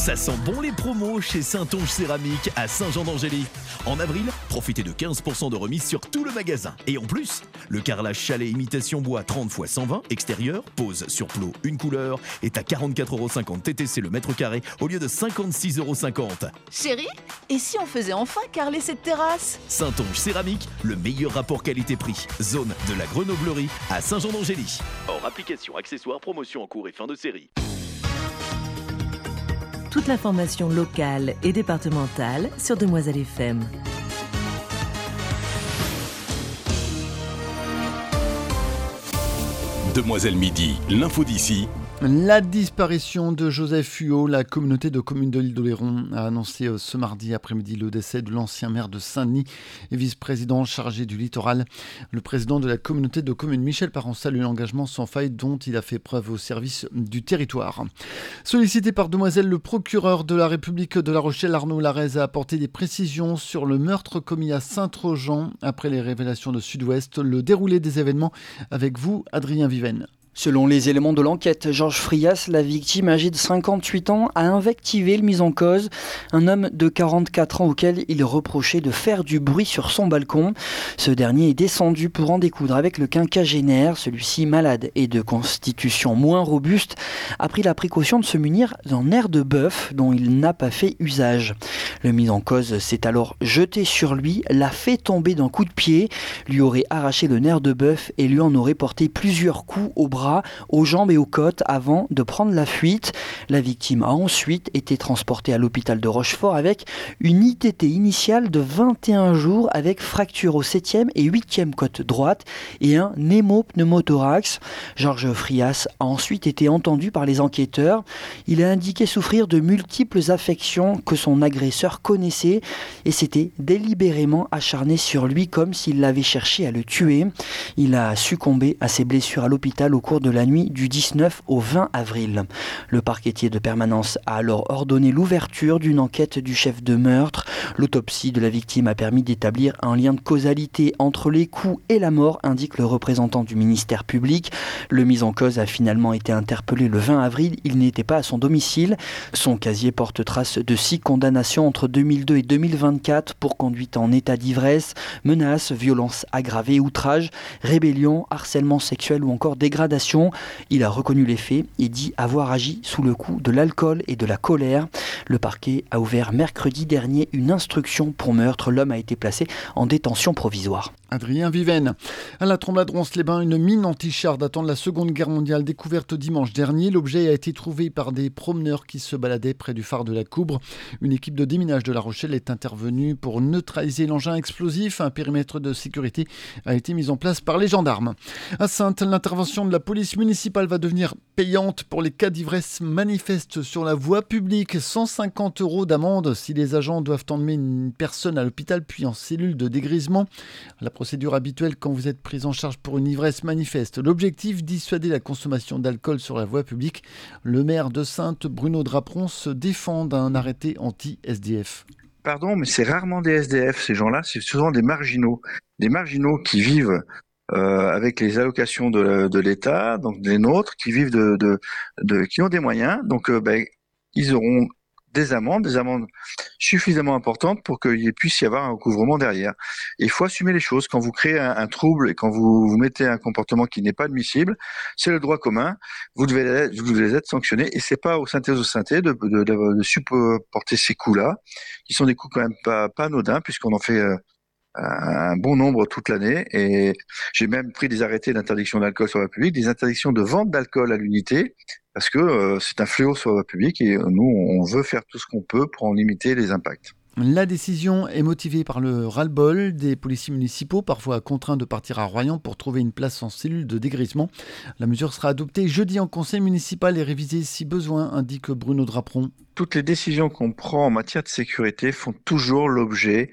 Ça sent bon les promos chez Saintonge Céramique à Saint-Jean-d'Angély. En avril, profitez de 15% de remise sur tout le magasin. Et en plus, le carrelage chalet imitation bois 30 x 120 extérieur, pose sur plot une couleur, est à 44,50€ TTC le mètre carré au lieu de 56,50€. Chérie, et si on faisait enfin carreler cette terrasse ? Saintonge Céramique, le meilleur rapport qualité-prix. Zone de la Grenoblerie à Saint-Jean-d'Angély. Hors application, accessoires, promotion en cours et fin de série. Toute l'information locale et départementale sur Demoiselle FM. Demoiselle Midi, l'info d'ici. La disparition de Joseph Huot, la communauté de communes de l'île d'Oléron a annoncé ce mardi après-midi le décès de l'ancien maire de Saint-Denis et vice-président chargé du littoral. Le président de la communauté de communes, Michel Parent, salue l'engagement sans faille dont il a fait preuve au service du territoire. Sollicité par Demoiselle, le procureur de la République de La Rochelle, Arnaud Larez, a apporté des précisions sur le meurtre commis à Saint-Trojan après les révélations de Sud-Ouest. Le déroulé des événements avec vous, Adrien Viven. Selon les éléments de l'enquête, Georges Frias, la victime âgée de 58 ans, a invectivé le mis en cause, un homme de 44 ans auquel il reprochait de faire du bruit sur son balcon. Ce dernier est descendu pour en découdre avec le quinquagénaire, celui-ci malade et de constitution moins robuste, a pris la précaution de se munir d'un nerf de bœuf dont il n'a pas fait usage. Le mis en cause s'est alors jeté sur lui, l'a fait tomber d'un coup de pied, lui aurait arraché le nerf de bœuf et lui en aurait porté plusieurs coups au bras, aux jambes et aux côtes avant de prendre la fuite. La victime a ensuite été transportée à l'hôpital de Rochefort avec une ITT initiale de 21 jours avec fracture au 7e et 8e côte droite et un hémopneumothorax. Georges Frias a ensuite été entendu par les enquêteurs. Il a indiqué souffrir de multiples affections que son agresseur connaissait et s'était délibérément acharné sur lui comme s'il l'avait cherché à le tuer. Il a succombé à ses blessures à l'hôpital au cours de la nuit du 19 au 20 avril. Le parquetier de permanence a alors ordonné l'ouverture d'une enquête du chef de meurtre. L'autopsie de la victime a permis d'établir un lien de causalité entre les coups et la mort, indique le représentant du ministère public. Le mis en cause a finalement été interpellé le 20 avril. Il n'était pas à son domicile. Son casier porte trace de 6 condamnations entre 2002 et 2024 pour conduite en état d'ivresse, menaces, violences aggravées, outrage, rébellion, harcèlement sexuel ou encore dégradation. Il a reconnu les faits et dit avoir agi sous le coup de l'alcool et de la colère. Le parquet a ouvert mercredi dernier une instruction pour meurtre. L'homme a été placé en détention provisoire. Adrien Viven. À la Tromblade-Ronce-les-Bains, une mine anti-char datant de la Seconde Guerre mondiale découverte dimanche dernier. L'objet a été trouvé par des promeneurs qui se baladaient près du phare de la Coubre. Une équipe de déminage de La Rochelle est intervenue pour neutraliser l'engin explosif. Un périmètre de sécurité a été mis en place par les gendarmes. À Saintes, l'intervention de la police municipale va devenir payante pour les cas d'ivresse manifeste sur la voie publique. 150€ d'amende si les agents doivent emmener une personne à l'hôpital puis en cellule de dégrisement. La procédure habituelle quand vous êtes pris en charge pour une ivresse manifeste. L'objectif, dissuader la consommation d'alcool sur la voie publique. Le maire de Saintes, Bruno Draperon, se défend d'un arrêté anti-SDF. Pardon, mais c'est rarement des SDF, ces gens-là, c'est souvent des marginaux. Des marginaux qui vivent avec les allocations de l'État, donc des nôtres, qui vivent qui ont des moyens, donc ils auront des amendes suffisamment importantes pour qu'il puisse y avoir un recouvrement derrière. Et il faut assumer les choses. Quand vous créez un trouble et quand vous mettez un comportement qui n'est pas admissible, c'est le droit commun. Vous devez être sanctionné. Et c'est pas aux synthèses de supporter ces coûts-là, qui sont des coûts quand même pas anodins, puisqu'on en fait un bon nombre toute l'année. Et j'ai même pris des arrêtés d'interdiction d'alcool sur la voie publique, des interdictions de vente d'alcool à l'unité, parce que c'est un fléau sur la voie publique et nous, on veut faire tout ce qu'on peut pour en limiter les impacts. La décision est motivée par le ras-le-bol des policiers municipaux, parfois contraints de partir à Royan pour trouver une place en cellule de dégrisement. La mesure sera adoptée jeudi en conseil municipal et révisée si besoin, indique Bruno Draperon. Toutes les décisions qu'on prend en matière de sécurité font toujours l'objet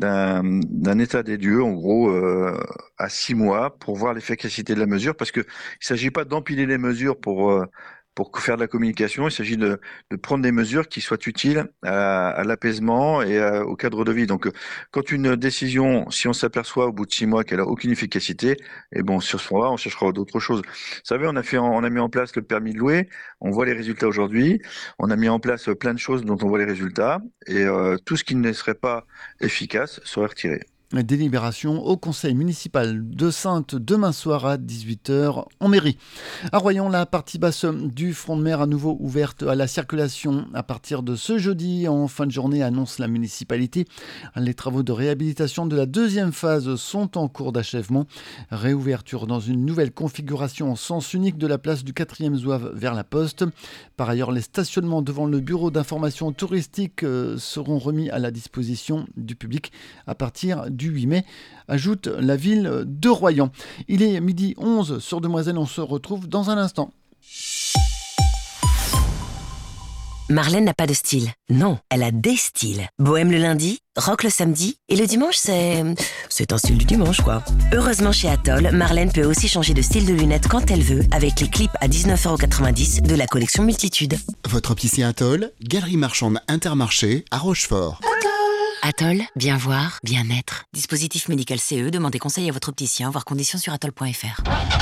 d'un état des lieux, en gros, à 6 mois, pour voir l'efficacité de la mesure, parce que il s'agit pas d'empiler les mesures pour pour faire de la communication, il s'agit de prendre des mesures qui soient utiles à l'apaisement et au cadre de vie. Donc, quand une décision, si on s'aperçoit au bout de 6 mois qu'elle a aucune efficacité, et bon, sur ce point-là, on cherchera d'autres choses. Vous savez, on a mis en place le permis de louer, on voit les résultats aujourd'hui, on a mis en place plein de choses dont on voit les résultats, et tout ce qui ne serait pas efficace serait retiré. Délibération au conseil municipal de Saintes demain soir à 18h en mairie. À Royan, la partie basse du front de mer à nouveau ouverte à la circulation à partir de ce jeudi en fin de journée, annonce la municipalité. Les travaux de réhabilitation de la deuxième phase sont en cours d'achèvement. Réouverture dans une nouvelle configuration en sens unique de la place du 4e zouave vers la poste. Par ailleurs, les stationnements devant le bureau d'information touristique seront remis à la disposition du public à partir du 8 mai, ajoute la ville de Royan. Il est 12h11 sur Demoiselle, on se retrouve dans un instant. Marlène n'a pas de style. Non, elle a des styles. Bohème le lundi, rock le samedi, et le dimanche, c'est un style du dimanche, quoi. Heureusement, chez Atoll, Marlène peut aussi changer de style de lunettes quand elle veut, avec les clips à 19,90 € de la collection Multitude. Votre opticien Atoll, galerie marchande Intermarché à Rochefort. Atoll, bien voir, bien être. Dispositif médical CE, demandez conseil à votre opticien, voir conditions sur atoll.fr.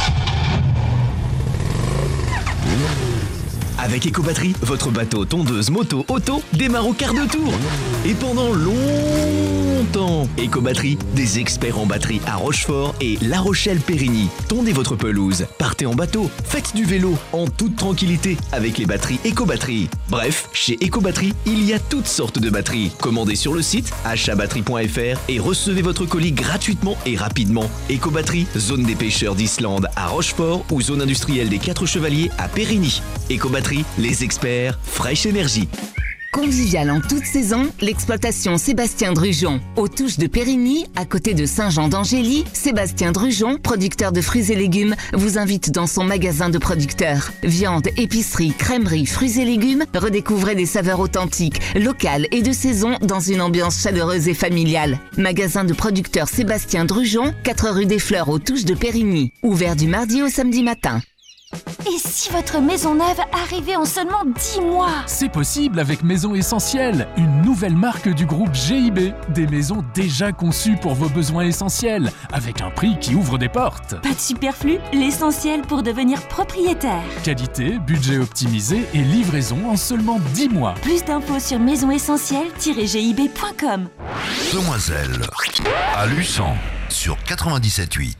Avec Ecobatterie, votre bateau, tondeuse, moto, auto démarre au quart de tour. Et pendant longtemps, Ecobatterie, des experts en batterie à Rochefort et La Rochelle-Périgny. Tondez votre pelouse, partez en bateau, faites du vélo en toute tranquillité avec les batteries Ecobatterie. Bref, chez Ecobatterie, il y a toutes sortes de batteries. Commandez sur le site achatbatterie.fr et recevez votre colis gratuitement et rapidement. Ecobatterie, zone des pêcheurs d'Islande à Rochefort ou zone industrielle des 4 Chevaliers à Périgny. Ecobatterie, les experts fraîche énergie. Convivial en toute saison, l'exploitation Sébastien Drujon. Aux Touches de Périgny, à côté de Saint-Jean d'Angély, Sébastien Drujon, producteur de fruits et légumes, vous invite dans son magasin de producteurs. Viande, épicerie, crèmerie, fruits et légumes, redécouvrez des saveurs authentiques, locales et de saison dans une ambiance chaleureuse et familiale. Magasin de producteurs Sébastien Drujon, 4 rue des Fleurs aux Touches de Périgny. Ouvert du mardi au samedi matin. Et si votre maison neuve arrivait en seulement 10 mois ? C'est possible avec Maison Essentielle, une nouvelle marque du groupe GIB. Des maisons déjà conçues pour vos besoins essentiels, avec un prix qui ouvre des portes. Pas de superflu, l'essentiel pour devenir propriétaire. Qualité, budget optimisé et livraison en seulement 10 mois. Plus d'infos sur maisonessentielle-gib.com. Demoiselle, à Luçon, sur 97.8.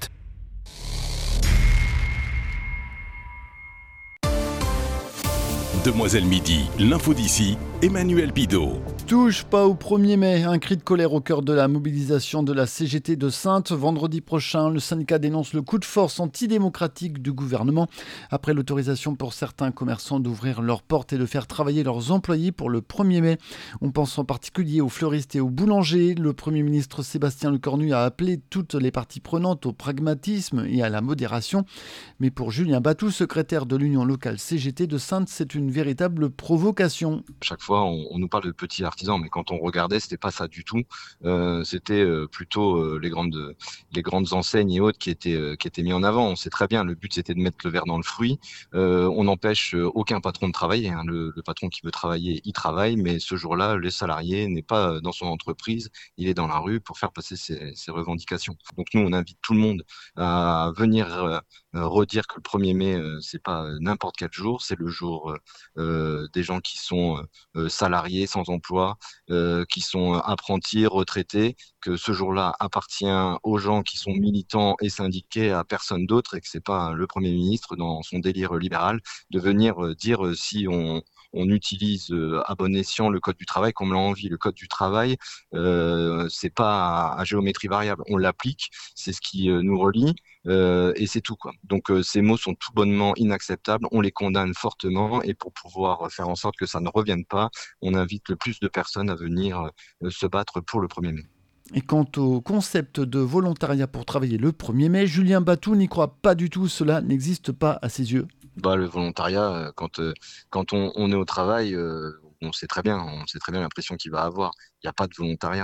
Demoiselle Midi, l'info d'ici, Emmanuel Bidot. Touche pas au 1er mai, un cri de colère au cœur de la mobilisation de la CGT de Saintes. Vendredi prochain, le syndicat dénonce le coup de force antidémocratique du gouvernement après l'autorisation pour certains commerçants d'ouvrir leurs portes et de faire travailler leurs employés pour le 1er mai. On pense en particulier aux fleuristes et aux boulangers. Le Premier ministre Sébastien Lecornu a appelé toutes les parties prenantes au pragmatisme et à la modération. Mais pour Julien Batou, secrétaire de l'Union locale CGT de Saintes, c'est une véritable provocation. Chaque fois, on nous parle de petits artisans, mais quand on regardait, c'était pas ça du tout. C'était plutôt les grandes enseignes et autres qui étaient mis en avant. On sait très bien, le but c'était de mettre le verre dans le fruit. On n'empêche aucun patron de travailler. Hein. Le patron qui veut travailler, il travaille, mais ce jour-là, le salarié n'est pas dans son entreprise, il est dans la rue pour faire passer ses revendications. Donc nous, on invite tout le monde à venir redire que le 1er mai, c'est pas n'importe quel jour, c'est le jour des gens qui sont salariés sans emploi, qui sont apprentis, retraités, que ce jour-là appartient aux gens qui sont militants et syndiqués, à personne d'autre, et que c'est pas le Premier ministre dans son délire libéral de venir dire si on utilise à bon escient le code du travail comme l'on a envie. Le code du travail, c'est pas à géométrie variable. On l'applique, c'est ce qui nous relie, et c'est tout, quoi. Donc ces mots sont tout bonnement inacceptables. On les condamne fortement, et pour pouvoir faire en sorte que ça ne revienne pas, on invite le plus de personnes à venir se battre pour le 1er mai. Et quant au concept de volontariat pour travailler le 1er mai, Julien Batou n'y croit pas du tout. Cela n'existe pas à ses yeux. Le volontariat, quand on est au travail, on sait très bien la pression qu'il va avoir. Il n'y a pas de volontariat.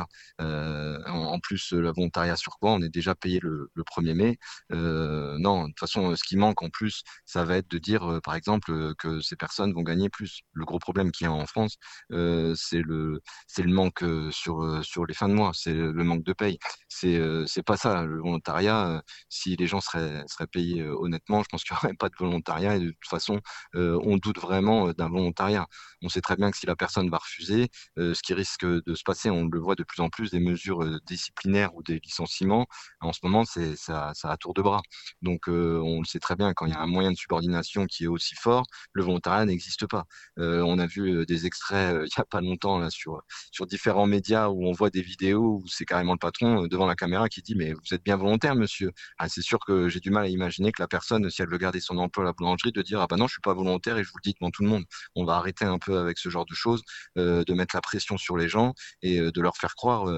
En plus, le volontariat sur quoi? On est déjà payé le 1er mai. Non, de toute façon, ce qui manque en plus, ça va être de dire, par exemple, que ces personnes vont gagner plus. Le gros problème qu'il y a en France, c'est le manque sur les fins de mois, c'est le manque de paye. C'est pas ça, le volontariat. Si les gens seraient payés honnêtement, je pense qu'il n'y aurait pas de volontariat. Et de toute façon, on doute vraiment d'un volontariat. On sait très bien que si la personne va refuser, ce qui risque de se passer, on le voit de plus en plus, des mesures disciplinaires ou des licenciements. En ce moment, ça à tour de bras. Donc, on le sait très bien, quand il y a un moyen de subordination qui est aussi fort, le volontariat n'existe pas. On a vu des extraits il n'y a pas longtemps là, sur différents médias où on voit des vidéos où c'est carrément le patron devant la caméra qui dit « Mais vous êtes bien volontaire, monsieur ?» C'est sûr que j'ai du mal à imaginer que la personne, si elle veut garder son emploi à la boulangerie, de dire « Ah ben non, je suis pas volontaire et je vous le dis devant tout le monde. » On va arrêter un peu avec ce genre de choses, de mettre la pression sur les gens et de leur faire croire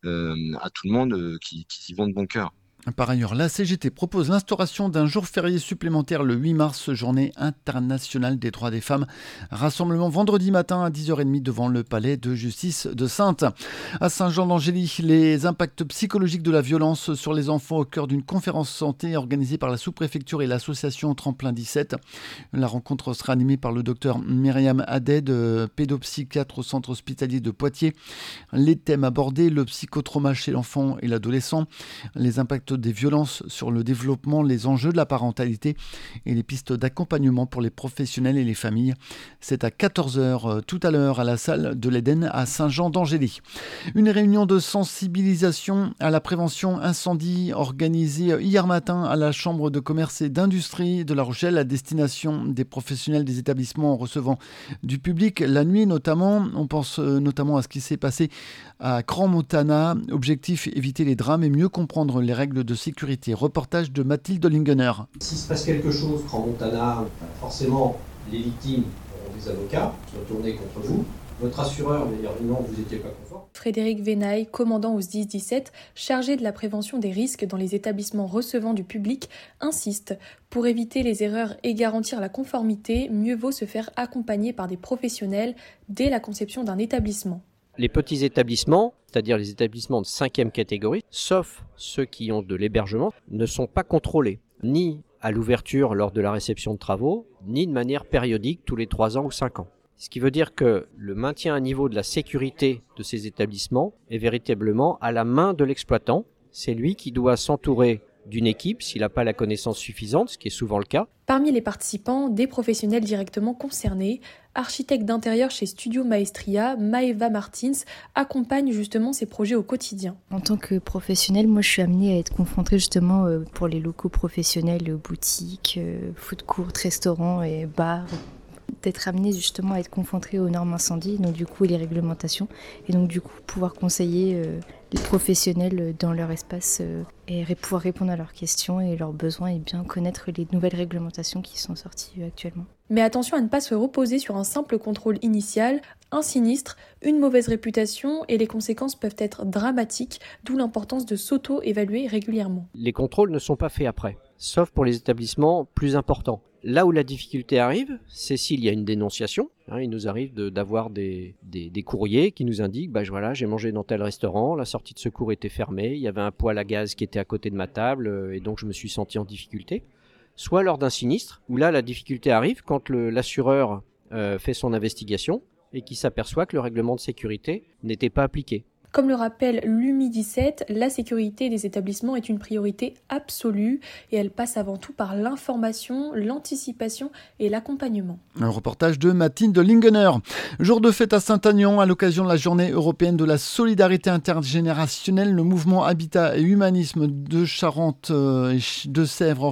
à tout le monde qu'ils y vont de bon cœur. Par ailleurs, la CGT propose l'instauration d'un jour férié supplémentaire le 8 mars, journée internationale des droits des femmes. Rassemblement vendredi matin à 10h30 devant le palais de justice de Saintes. À Saint-Jean-d'Angély, les impacts psychologiques de la violence sur les enfants au cœur d'une conférence santé organisée par la sous-préfecture et l'association Tremplin 17. La rencontre sera animée par le docteur Myriam Haddad, pédopsychiatre au centre hospitalier de Poitiers. Les thèmes abordés, le psychotrauma chez l'enfant et l'adolescent, les impacts des violences sur le développement, les enjeux de la parentalité et les pistes d'accompagnement pour les professionnels et les familles. C'est à 14h tout à l'heure à la salle de l'Éden à Saint-Jean-d'Angély. Une réunion de sensibilisation à la prévention incendie organisée hier matin à la Chambre de commerce et d'industrie de La Rochelle à destination des professionnels des établissements en recevant du public la nuit notamment. On pense notamment à ce qui s'est passé à Crans-Montana. Objectif, éviter les drames et mieux comprendre les règles de sécurité. Reportage de Mathilde Lingener. S'il se passe quelque chose, Crans-Montana, forcément, les victimes auront des avocats qui vont tourner contre vous. Votre assureur va dire non, vous n'étiez pas conforme. Frédéric Venaille, commandant au SDIS-17, chargé de la prévention des risques dans les établissements recevant du public, insiste. Pour éviter les erreurs et garantir la conformité, mieux vaut se faire accompagner par des professionnels dès la conception d'un établissement. Les petits établissements, c'est-à-dire les établissements de 5e catégorie, sauf ceux qui ont de l'hébergement, ne sont pas contrôlés, ni à l'ouverture lors de la réception de travaux, ni de manière périodique tous les 3 ans ou 5 ans. Ce qui veut dire que le maintien à niveau de la sécurité de ces établissements est véritablement à la main de l'exploitant. C'est lui qui doit s'entourer d'une équipe s'il n'a pas la connaissance suffisante, ce qui est souvent le cas. Parmi les participants, des professionnels directement concernés. Architecte d'intérieur chez Studio Maestria, Maeva Martins accompagne justement ces projets au quotidien. En tant que professionnelle, moi je suis amenée à être confrontée justement pour les locaux professionnels, boutiques, food court, restaurants et bars, d'être amenée justement à être confrontée aux normes incendie, donc du coup les réglementations, et donc du coup pouvoir conseiller les professionnels dans leur espace et pouvoir répondre à leurs questions et leurs besoins et bien connaître les nouvelles réglementations qui sont sorties actuellement. Mais attention à ne pas se reposer sur un simple contrôle initial. Un sinistre, une mauvaise réputation et les conséquences peuvent être dramatiques, d'où l'importance de s'auto-évaluer régulièrement. Les contrôles ne sont pas faits après, sauf pour les établissements plus importants. Là où la difficulté arrive, c'est s'il y a une dénonciation. Il nous arrive d'avoir des courriers qui nous indiquent voilà, j'ai mangé dans tel restaurant, la sortie de secours était fermée, il y avait un poêle à gaz qui était à côté de ma table et donc je me suis senti en difficulté. Soit lors d'un sinistre, où là la difficulté arrive quand l'assureur fait son investigation et qui s'aperçoit que le règlement de sécurité n'était pas appliqué. Comme le rappelle l'UMI 17, la sécurité des établissements est une priorité absolue et elle passe avant tout par l'information, l'anticipation et l'accompagnement. Un reportage de Mathilde Lingener. Jour de fête à Saint-Agnan à l'occasion de la journée européenne de la solidarité intergénérationnelle. Le mouvement Habitat et Humanisme de Charente et de Sèvres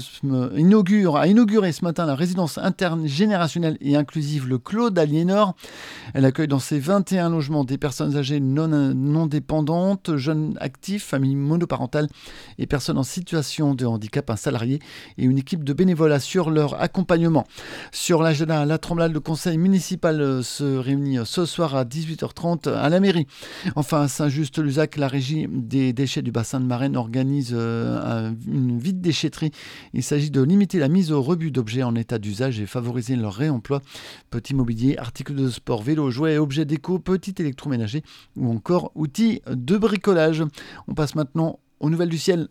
a inauguré ce matin la résidence intergénérationnelle et inclusive le Claude Aliénor. Elle accueille dans ses 21 logements des personnes âgées non non dépendantes, jeunes actifs, familles monoparentales et personnes en situation de handicap. Un salarié et une équipe de bénévoles assurent leur accompagnement. Sur l'agenda, à la Tremblade, le conseil municipal se réunit ce soir à 18h30 à la mairie. Enfin, à Saint-Just-Luzac, la régie des déchets du bassin de Marennes organise une vide-déchetterie. Il s'agit de limiter la mise au rebut d'objets en état d'usage et favoriser leur réemploi. Petit mobilier, articles de sport, vélos, jouets, objets déco, petits électroménagers ou encore outils de bricolage. On passe maintenant aux nouvelles du ciel.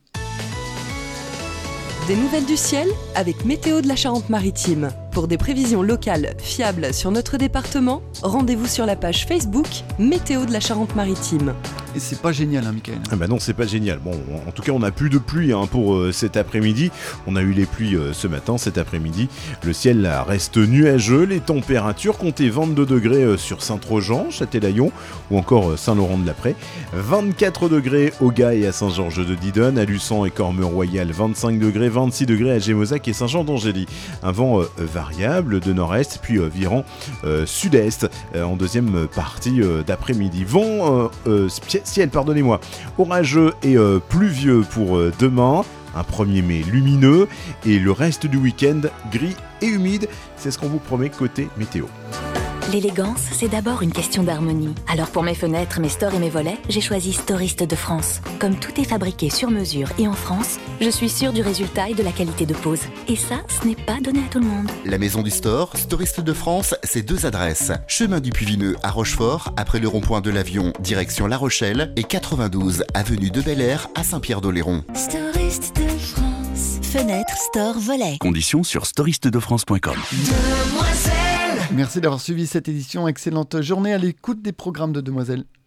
Des nouvelles du ciel avec Météo de la Charente-Maritime. Pour des prévisions locales fiables sur notre département, rendez-vous sur la page Facebook Météo de la Charente-Maritime. Et c'est pas génial, Mickaël. Ah bah non, c'est pas génial. Bon, en tout cas, on n'a plus de pluie pour cet après-midi. On a eu les pluies ce matin, cet après-midi. Le ciel reste nuageux. Les températures comptaient 22 degrés sur Saint-Trojan, Châtelaillon ou encore Saint-Laurent-de-la-Prée. 24 degrés au Gard et à Saint-Georges-de-Didonne, à Luçon et Cormeaux-Royal, 25 degrés, 26 degrés à Gémozac et Saint-Jean-d'Angély. Un vent variable de nord-est, puis virant sud-est en deuxième partie d'après-midi. Vent ciel, orageux et pluvieux pour demain. Un 1er mai lumineux et le reste du week-end gris et humide. C'est ce qu'on vous promet côté météo. L'élégance, c'est d'abord une question d'harmonie. Alors pour mes fenêtres, mes stores et mes volets, j'ai choisi Storiste de France. Comme tout est fabriqué sur mesure et en France, je suis sûre du résultat et de la qualité de pose. Et ça, ce n'est pas donné à tout le monde. La maison du store, Storiste de France, c'est 2 adresses. Chemin du Puy-Vineux à Rochefort, après le rond-point de l'Avion, direction La Rochelle, et 92 avenue de Bel-Air à Saint-Pierre-d'Oléron. Storiste de France. Fenêtre, store, volet. Conditions sur storistedefrance.com. Merci d'avoir suivi cette édition. Excellente journée à l'écoute des programmes de Demoiselle.